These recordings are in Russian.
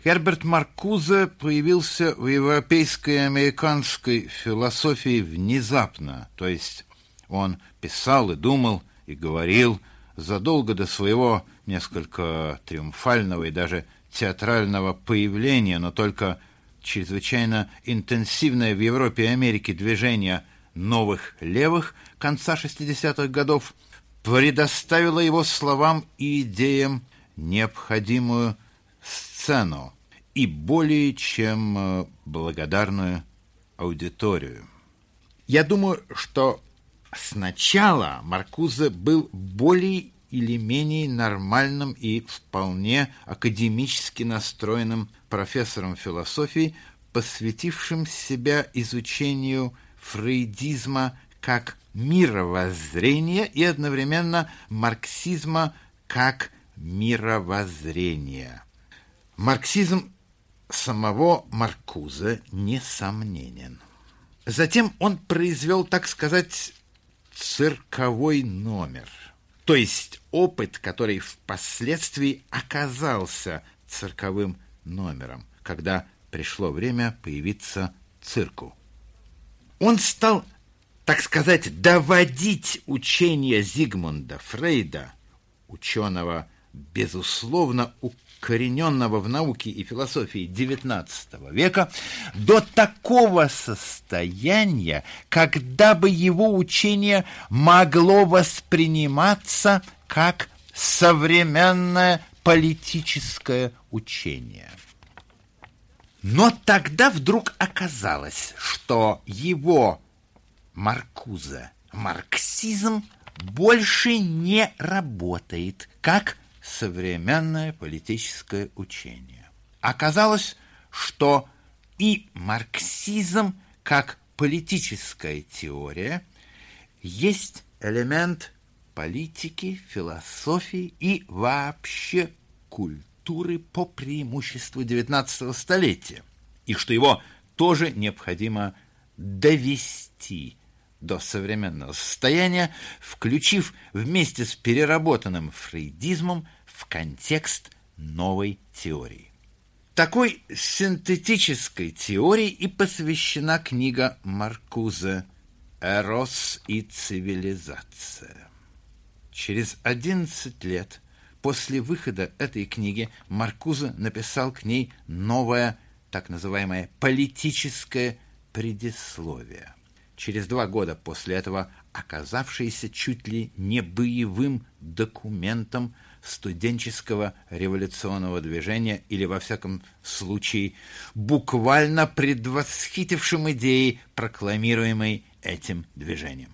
Герберт Маркузе появился в европейской и американской философии внезапно, то есть он писал и думал и говорил задолго до своего несколько триумфального и даже театрального появления, но только чрезвычайно интенсивное в Европе и Америке движение новых левых конца 60-х годов предоставило его словам и идеям необходимую сцену и более чем благодарную аудиторию. Я думаю, что сначала Маркузе был более или менее нормальным и вполне академически настроенным профессором философии, посвятившим себя изучению фрейдизма как мировоззрения и одновременно марксизма как мировоззрения. Марксизм самого Маркузе несомненен. Затем он произвел, так сказать, цирковой номер, то есть опыт, который впоследствии оказался цирковым номером, когда пришло время появиться цирку. Он стал, так сказать, доводить учение Зигмунда Фрейда, ученого, безусловно, укорененного в науке и философии XIX века, до такого состояния, когда бы его учение могло восприниматься как современное политическое учение. Но тогда вдруг оказалось, что его Маркузе марксизм больше не работает как современное политическое учение. Оказалось, что и марксизм как политическая теория есть элемент политики, философии и вообще культуры по преимуществу XIX столетия, и что его тоже необходимо довести до современного состояния, включив вместе с переработанным фрейдизмом в контекст новой теории. Такой синтетической теории и посвящена книга Маркузе «Эрос и цивилизация». Через 11 лет после выхода этой книги Маркузе написал к ней новое, так называемое, политическое предисловие. Через 2 года после этого оказавшееся чуть ли не боевым документом студенческого революционного движения или, во всяком случае, буквально предвосхитившим идеи, прокламируемой этим движением.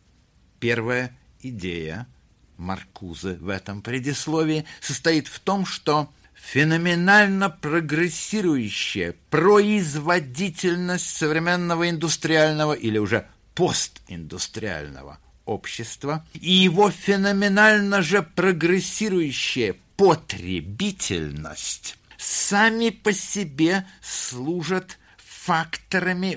Первая идея Маркузе в этом предисловии состоит в том, что феноменально прогрессирующая производительность современного индустриального или уже постиндустриального общества и его феноменально же прогрессирующая потребительность сами по себе служат факторами,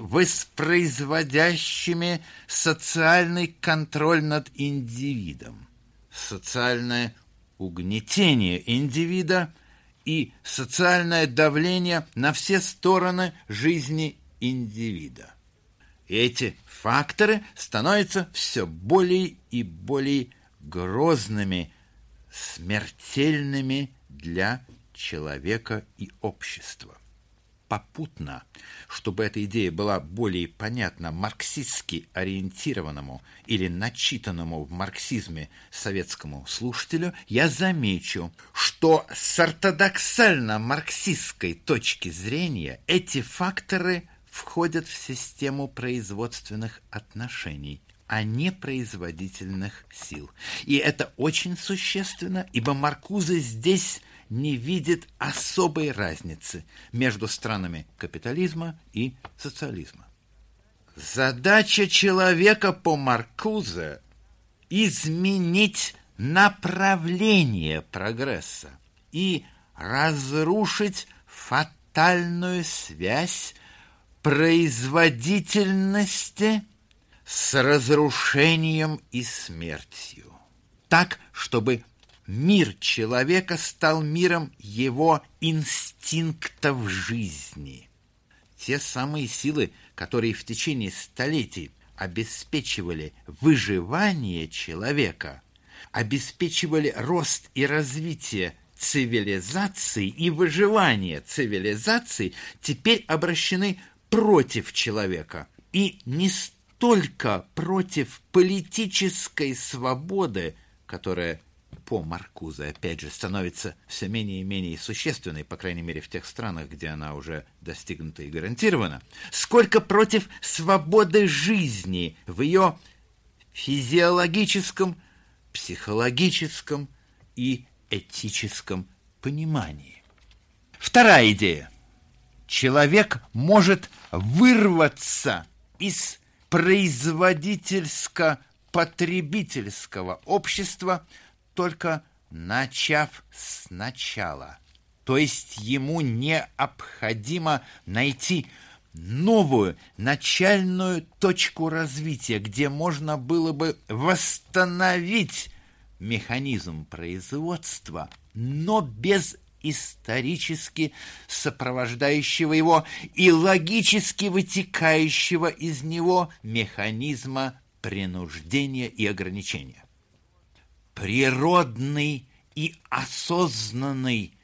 воспроизводящими социальный контроль над индивидом, социальное угнетение индивида и социальное давление на все стороны жизни индивида. И эти факторы становятся все более и более грозными, смертельными для человека и общества. Попутно, чтобы эта идея была более понятна марксистски ориентированному или начитанному в марксизме советскому слушателю, я замечу, что с ортодоксально-марксистской точки зрения эти факторы входят в систему производственных отношений, а не производительных сил. И это очень существенно, ибо Маркузе здесь не видит особой разницы между странами капитализма и социализма. Задача человека по Маркузе – изменить направление прогресса и разрушить фатальную связь производительности с разрушением и смертью, так, чтобы мир человека стал миром его инстинктов жизни. Те самые силы, которые в течение столетий обеспечивали выживание человека, обеспечивали рост и развитие цивилизации и выживание цивилизации, теперь обращены против человека. И не столько против политической свободы, которая по Маркузе, опять же, становится все менее и менее существенной, по крайней мере, в тех странах, где она уже достигнута и гарантирована, сколько против свободы жизни в ее физиологическом, психологическом и этическом понимании. Вторая идея. Человек может вырваться из производительско-потребительского общества, только начав сначала. То есть ему необходимо найти новую начальную точку развития, где можно было бы восстановить механизм производства, но без исторически сопровождающего его и логически вытекающего из него механизма принуждения и ограничения. Природный и осознанный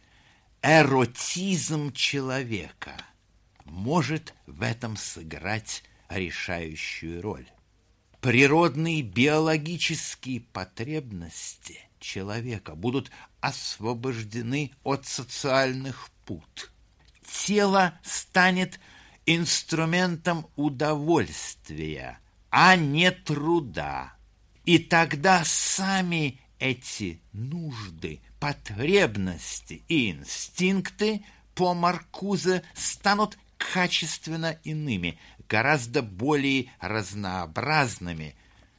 эротизм человека может в этом сыграть решающую роль. Природные биологические потребности человека будут освобождены от социальных пут. Тело станет инструментом удовольствия, а не труда. И тогда сами эти нужды, потребности и инстинкты по Маркузе станут качественно иными, гораздо более разнообразными.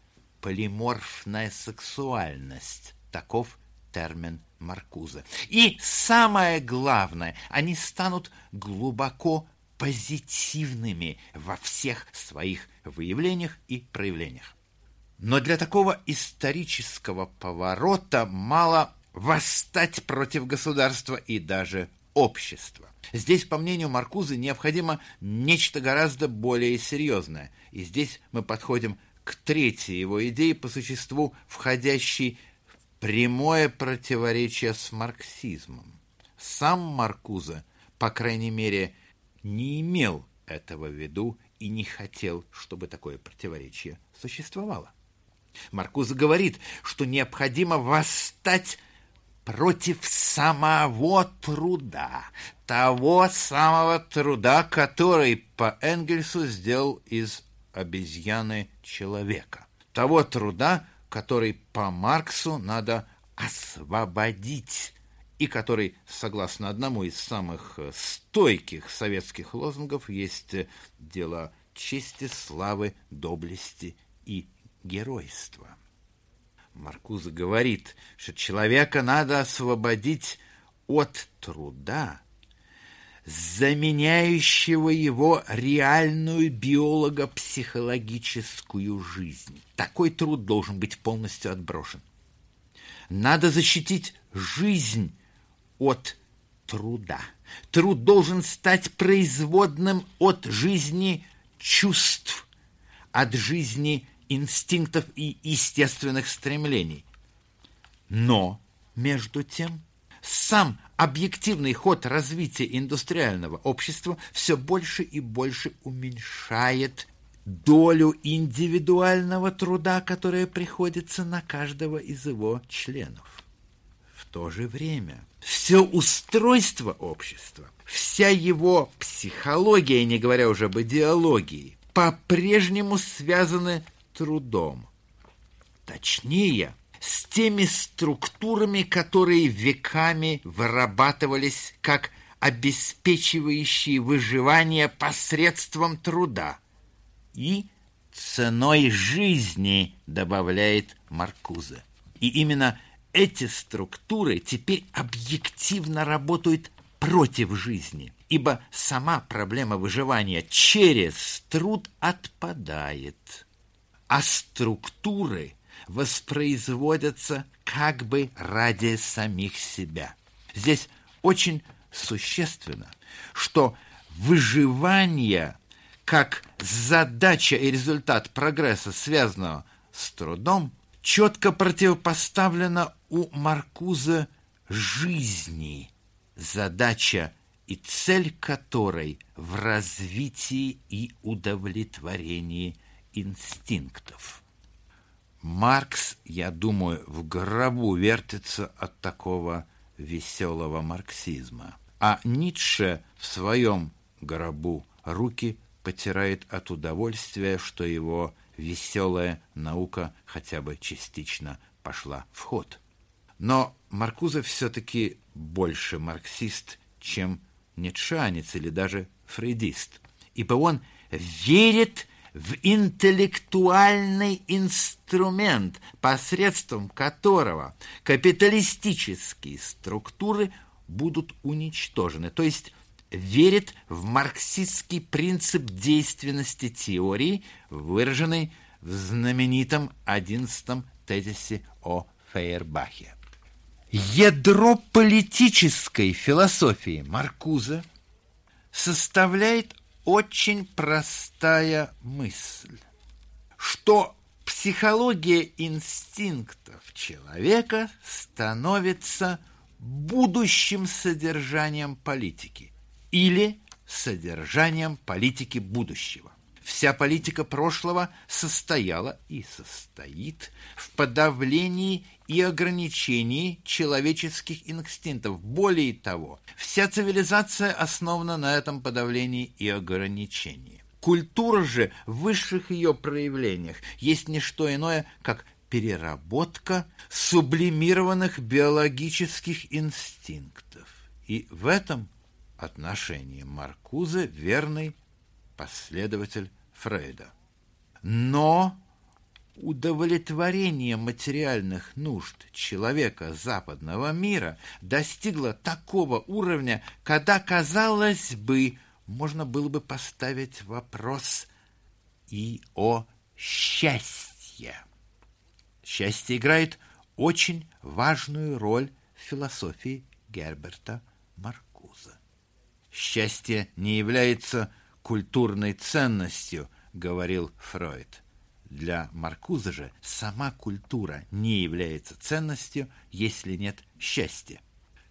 Полиморфная сексуальность – таков термин Маркузе. И самое главное, они станут глубоко позитивными во всех своих выявлениях и проявлениях. Но для такого исторического поворота мало восстать против государства и даже общества. Здесь, по мнению Маркузе, необходимо нечто гораздо более серьезное. И здесь мы подходим к третьей его идее, по существу входящей в прямое противоречие с марксизмом. Сам Маркузе, по крайней мере, не имел этого в виду и не хотел, чтобы такое противоречие существовало. Маркузе говорит, что необходимо восстать против самого труда, того самого труда, который по Энгельсу сделал из обезьяны человека, того труда, который по Марксу надо освободить и который, согласно одному из самых стойких советских лозунгов, есть дело чести, славы, доблести и геройства. Маркузе говорит, что человека надо освободить от труда, заменяющего его реальную биолого-психологическую жизнь. Такой труд должен быть полностью отброшен. Надо защитить жизнь от труда. Труд должен стать производным от жизни чувств, от жизни инстинктов и естественных стремлений. Но, между тем, сам объективный ход развития индустриального общества все больше и больше уменьшает долю индивидуального труда, которая приходится на каждого из его членов. В то же время все устройство общества, вся его психология, не говоря уже об идеологии, по-прежнему связаны трудом. Точнее, с теми структурами, которые веками вырабатывались как обеспечивающие выживание посредством труда и ценой жизни, добавляет Маркузе. И именно эти структуры теперь объективно работают против жизни, ибо сама проблема выживания через труд отпадает. А структуры воспроизводятся как бы ради самих себя. Здесь очень существенно, что выживание как задача и результат прогресса, связанного с трудом, четко противопоставлено у Маркузе жизни, задача и цель которой в развитии и удовлетворении инстинктов. Маркс, я думаю, в гробу вертится от такого веселого марксизма, а Ницше в своем гробу руки потирает от удовольствия, что его веселая наука хотя бы частично пошла в ход. Но Маркузе все-таки больше марксист, чем ницшеанец или даже фрейдист, ибо он верит в интеллектуальный инструмент, посредством которого капиталистические структуры будут уничтожены, то есть верит в марксистский принцип действенности теории, выраженный в знаменитом 11-м тезисе о Фейербахе. Ядро политической философии Маркузе составляет очень простая мысль, что психология инстинктов человека становится будущим содержанием политики или содержанием политики будущего. Вся политика прошлого состояла и состоит в подавлении и ограничении человеческих инстинктов. Более того, вся цивилизация основана на этом подавлении и ограничении. Культура же в высших ее проявлениях есть не что иное, как переработка сублимированных биологических инстинктов. И в этом отношении Маркузе верный последователь Фрейда. Но удовлетворение материальных нужд человека западного мира достигло такого уровня, когда, казалось бы, можно было бы поставить вопрос и о счастье. Счастье играет очень важную роль в философии Герберта Маркузе. Счастье не является культурной ценностью, говорил Фройд. Для Маркузе же сама культура не является ценностью, если нет счастья.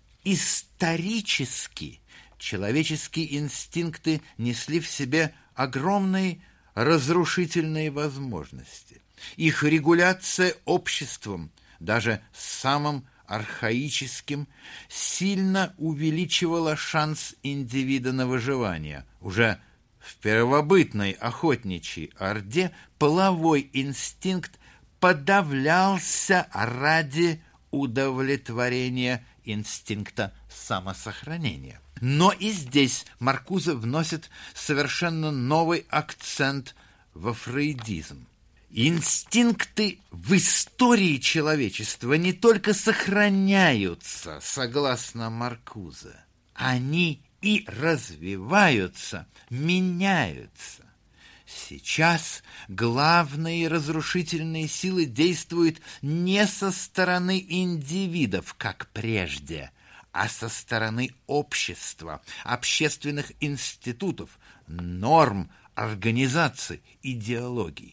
Исторически человеческие инстинкты несли в себе огромные разрушительные возможности. Их регуляция обществом, даже самым архаическим, сильно увеличивала шанс индивида на выживание. Уже в первобытной охотничьей орде половой инстинкт подавлялся ради удовлетворения инстинкта самосохранения. Но и здесь Маркузе вносит совершенно новый акцент во фрейдизм. Инстинкты в истории человечества не только сохраняются, согласно Маркузе, они и развиваются, меняются. Сейчас главные разрушительные силы действуют не со стороны индивидов, как прежде, а со стороны общества, общественных институтов, норм, организаций, идеологий.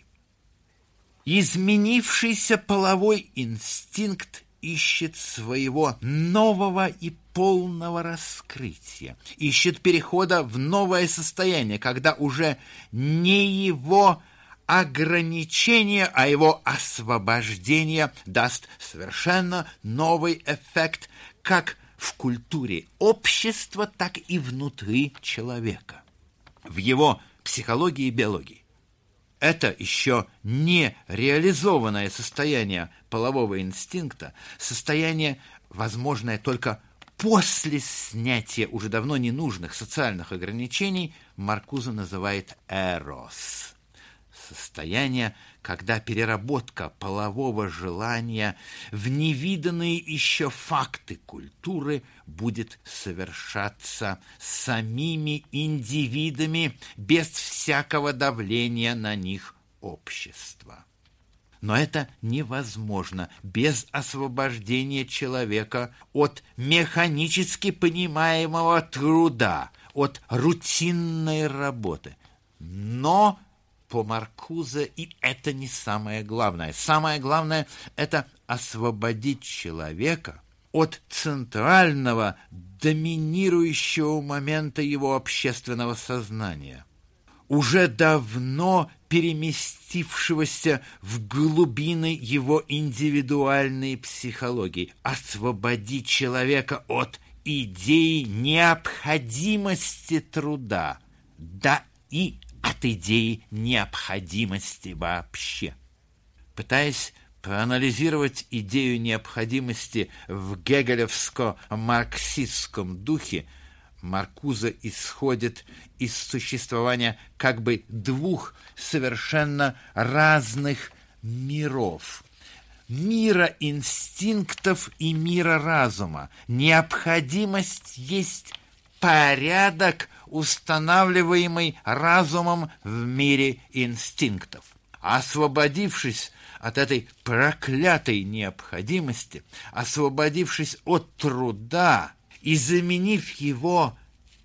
Изменившийся половой инстинкт ищет своего нового и полного раскрытия, ищет перехода в новое состояние, когда уже не его ограничение, а его освобождение даст совершенно новый эффект как в культуре общества, так и внутри человека, в его психологии и биологии. Это еще не реализованное состояние полового инстинкта, состояние, возможное только после снятия уже давно ненужных социальных ограничений, Маркузе называет эрос. Состояние, когда переработка полового желания в невиданные еще факты культуры будет совершаться самими индивидами без всякого давления на них общества. Но это невозможно без освобождения человека от механически понимаемого труда, от рутинной работы. Но по Маркузе и это не самое главное. Самое главное – это освободить человека от центрального, доминирующего момента его общественного сознания, уже давно переместившегося в глубины его индивидуальной психологии, освободить человека от идеи необходимости труда, да и от идеи необходимости вообще. Пытаясь проанализировать идею необходимости в гегелевско-марксистском духе, Маркузе исходит из существования как бы двух совершенно разных миров. Мира инстинктов и мира разума. Необходимость есть порядок, устанавливаемый разумом в мире инстинктов. Освободившись от этой проклятой необходимости, освободившись от труда и заменив его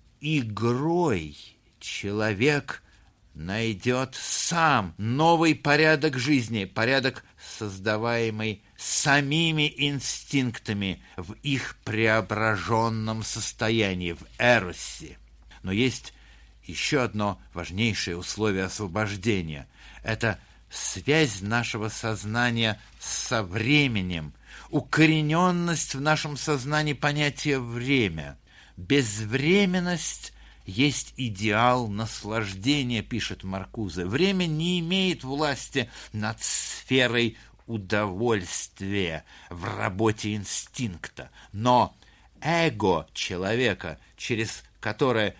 игрой, человек найдет сам новый порядок жизни, порядок, создаваемый самими инстинктами в их преображенном состоянии, в эросе. Но есть еще одно важнейшее условие освобождения. Это связь нашего сознания со временем, укорененность в нашем сознании понятия «время». Безвременность есть идеал наслаждения, пишет Маркузе. Время не имеет власти над сферой удовольствия в работе инстинкта, но эго человека, через которое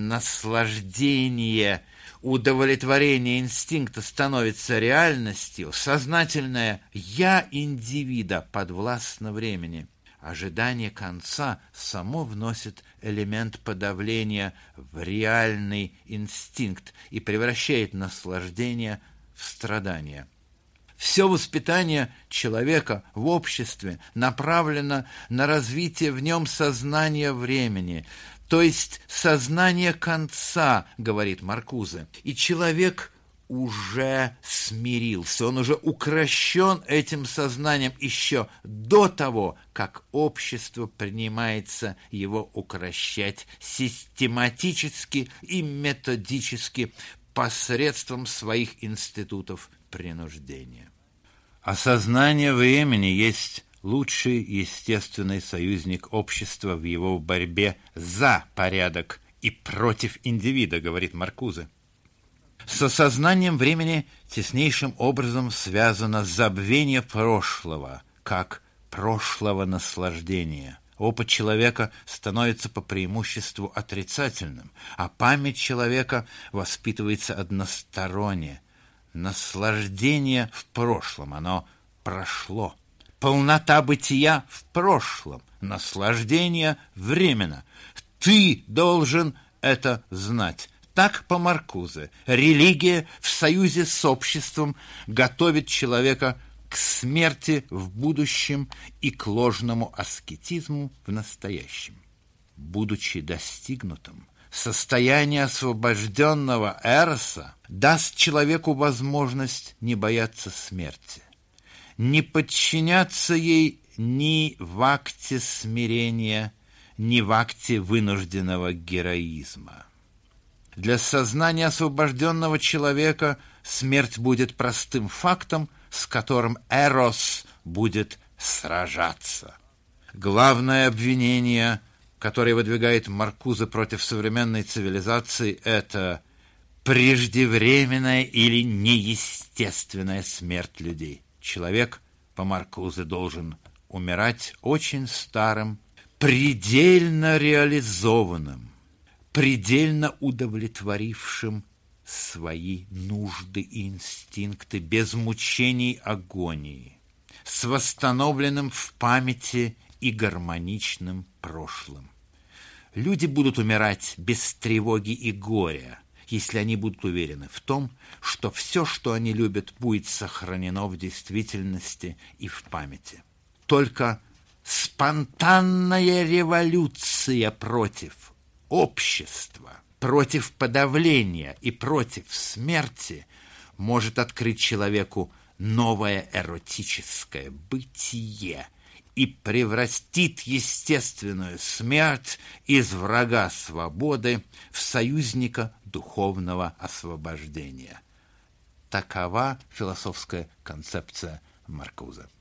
наслаждение, удовлетворение инстинкта становится реальностью, сознательное «я» индивида подвластно времени. Ожидание конца само вносит элемент подавления в реальный инстинкт и превращает наслаждение в страдание. Все воспитание человека в обществе направлено на развитие в нем сознания времени, то есть сознание конца, говорит Маркузе. И человек уже смирился, он уже укрощен этим сознанием еще до того, как общество принимается его укрощать систематически и методически посредством своих институтов принуждения. Осознание времени есть лучший естественный союзник общества в его борьбе за порядок и против индивида, говорит Маркузе. С осознанием времени теснейшим образом связано забвение прошлого, как прошлого наслаждения. Опыт человека становится по преимуществу отрицательным, а память человека воспитывается односторонне. Наслаждение в прошлом, оно прошло. Полнота бытия в прошлом, наслаждение временно. Ты должен это знать. Так по Маркузе религия в союзе с обществом готовит человека к смерти в будущем и к ложному аскетизму в настоящем. Будучи достигнутым, состояние освобожденного эроса даст человеку возможность не бояться смерти, не подчиняться ей ни в акте смирения, ни в акте вынужденного героизма. Для сознания освобожденного человека смерть будет простым фактом, с которым эрос будет сражаться. Главное обвинение, которое выдвигает Маркузе против современной цивилизации, это преждевременная или неестественная смерть людей. Человек, по Маркузе, должен умирать очень старым, предельно реализованным, предельно удовлетворившим свои нужды и инстинкты без мучений агонии, с восстановленным в памяти и гармоничным прошлым. Люди будут умирать без тревоги и горя, если они будут уверены в том, что все, что они любят, будет сохранено в действительности и в памяти. Только спонтанная революция против общества, против подавления и против смерти может открыть человеку новое эротическое бытие и превратит естественную смерть из врага свободы в союзника духовного освобождения. Такова философская концепция Маркуза.